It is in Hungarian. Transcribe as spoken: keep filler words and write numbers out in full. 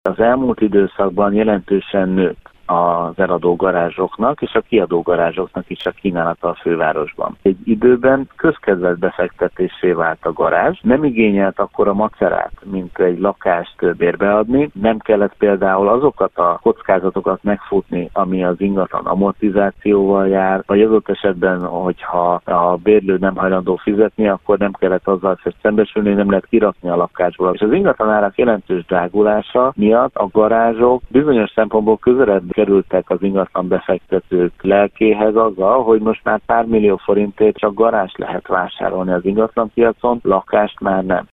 Az elmúlt időszakban jelentősen nőtt az eladó garázsoknak és a kiadó garázsoknak is a kínálata a fővárosban. Egy időben közkedvelt befektetésé vált a garázs, nem igényelt akkora macerát, mint egy lakást bérbeadni, nem kellett például azokat a kockázatokat megfutni, ami az ingatlan amortizációval jár, vagy adott esetben, hogyha a bérlő nem hajlandó fizetni, akkor nem kellett azzal szembesülni, nem lehet kirakni a lakásból. És az ingatlanárak jelentős drágulása miatt a garázsok bizonyos szempontból közelebb kerültek az ingatlan befektetők lelkéhez azzal, hogy most már pár millió forintért csak garást lehet vásárolni az ingatlanpiacon, lakást már nem.